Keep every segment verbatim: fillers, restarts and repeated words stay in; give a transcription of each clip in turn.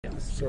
So,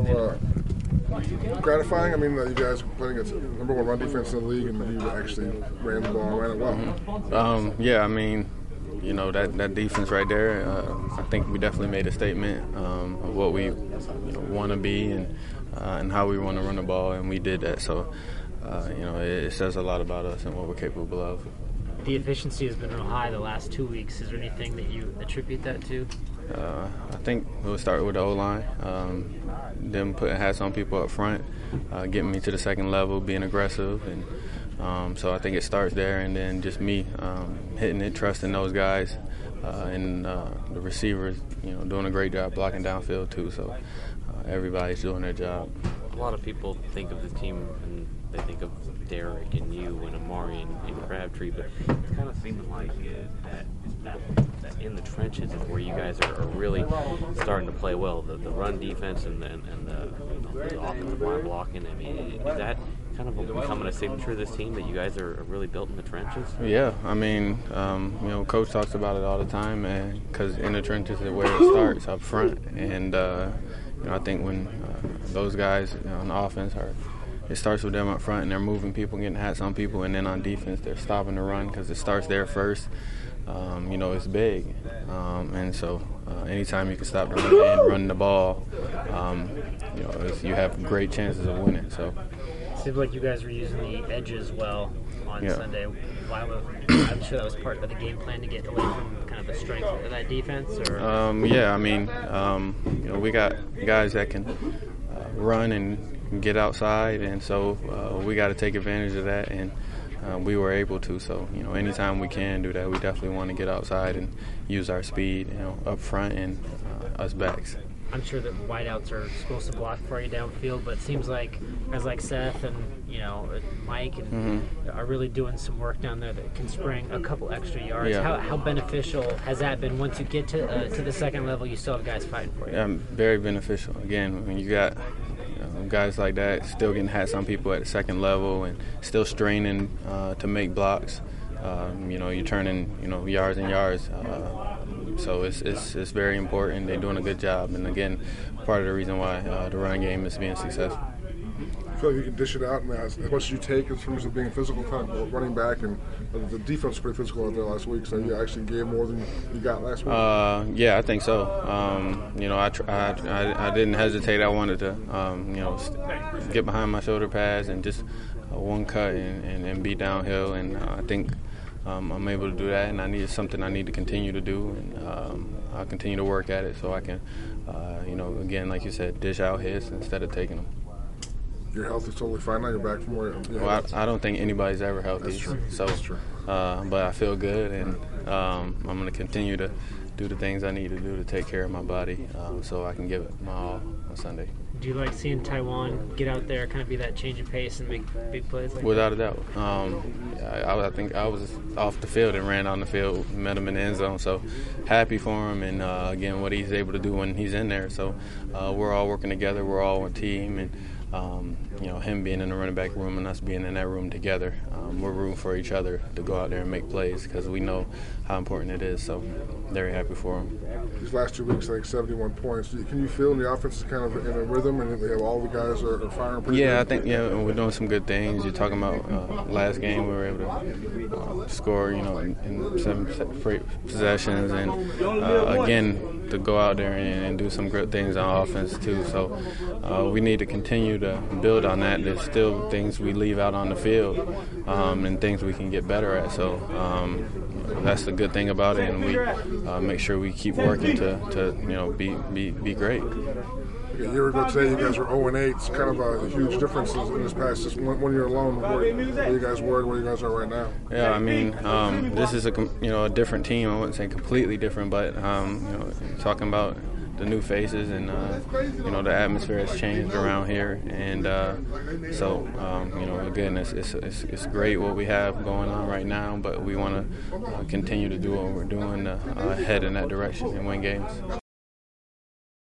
uh, gratifying. I mean, uh, you guys are playing against number one run defense in the league, and you actually ran the ball and ran it well. Mm-hmm. Um, yeah, I mean, you know, that, that defense right there, uh, I think we definitely made a statement um, of what we you know, want to be and uh, and how we want to run the ball, and we did that. So, uh, you know, it, it says a lot about us and what we're capable of. The efficiency has been real high the last two weeks. Is there anything that you attribute that to? Uh, I think we'll start with the O-line, um, them putting hats on people up front, uh, getting me to the second level, being aggressive. and um, So I think it starts there, and then just me um, hitting it, trusting those guys, uh, and uh, the receivers, you know, doing a great job blocking downfield too. So uh, everybody's doing their job. A lot of people think of the team and they think of Derek and you and Amari and, and Crabtree, but it's kind of seeming like that, that in the trenches is where you guys are, are really starting to play well. The, the run defense and the, and the, you know, the offensive line blocking. I mean, is that kind of becoming a signature of this team, that you guys are really built in the trenches? Yeah, I mean, um, you know, Coach talks about it all the time, man, because in the trenches is where it starts, up front. And, uh, you know, I think when uh, those guys, you know, on the offense are it starts with them up front, and they're moving people, getting hats on people, and then on defense they're stopping the run because it starts there first. Um, you know, it's big, um, and so uh, anytime you can stop the run and run the ball, um, you know, it's, you have great chances of winning. So it seems like you guys were using the edges well on yeah. Sunday. Why was, I'm sure that was part of the game plan to get away from kind of the strength of that defense. Or um, yeah, I mean, um, you know, we got guys that can uh, run and get outside, and so uh, we got to take advantage of that, and uh, we were able to. So, you know, anytime we can do that, we definitely want to get outside and use our speed, you know, up front and uh, us backs. I'm sure that wideouts are supposed to block for you downfield, but it seems like guys like Seth and, you know, Mike and mm-hmm. are really doing some work down there that can spring a couple extra yards. Yeah. How, how beneficial has that been? Once you get to uh, to the second level, you still have guys fighting for you. Yeah, very beneficial. Again, when you got guys like that still getting hats on people at the second level and still straining uh, to make blocks. Um, you know, you're turning, you know, yards and yards. Uh, so it's, it's it's very important. They're doing a good job. And, again, part of the reason why uh, the run game is being successful. I feel like you can dish it out, and as much as you take in terms of being physical, kind of running back, and the defense was pretty physical out there last week, so you actually gave more than you got last week. Uh, yeah, I think so. Um, you know, I, tr- I, I I didn't hesitate. I wanted to, um, you know, get behind my shoulder pads and just uh, one cut and, and, and be downhill, and uh, I think um, I'm able to do that, and I need something I need to continue to do, and um, I'll continue to work at it so I can, uh, you know, again, like you said, dish out hits instead of taking them. Your health is totally fine now. You're back from where? You know, well, I, I don't think anybody's ever healthy. That's true. So, That's true. Uh, but I feel good, and um, I'm going to continue to do the things I need to do to take care of my body, um, so I can give it my all on Sunday. Do you like seeing Taiwan get out there, kind of be that change of pace and make big plays like Without that? a doubt. Um, I, I think I was off the field and ran on the field, met him in the end zone. So happy for him, and uh, again, what he's able to do when he's in there. So uh, we're all working together. We're all a team, and um, you know, him being in the running back room and us being in that room together, um, we're rooting for each other to go out there and make plays because we know how important it is. So very happy for him. These last two weeks, like seventy-one points. Can you feel the offense is kind of in a rhythm, and they have all the guys are, are firing pretty Yeah, good? I think yeah, we're doing some good things. You're talking about uh, last game we were able to uh, score, you know, in, in seven straight possessions, and uh, again to go out there and, and do some good things on offense too. So uh, we need to continue to build on that. There's still things we leave out on the field, um, and things we can get better at. So um, that's the good thing about it, and we uh, make sure we keep working to, to you know be be be great. A year ago today, you guys were oh and eight. It's kind of a huge difference in this past just one, one year alone. Where, where you guys were and where you guys are right now. Yeah, I mean, um, this is a you know a different team. I wouldn't say completely different, but um, you know, talking about the new faces and uh, you know the atmosphere has changed around here, and uh, so um, you know again, it's, it's it's it's great what we have going on right now, but we want to uh, continue to do what we're doing to uh, head in that direction and win games.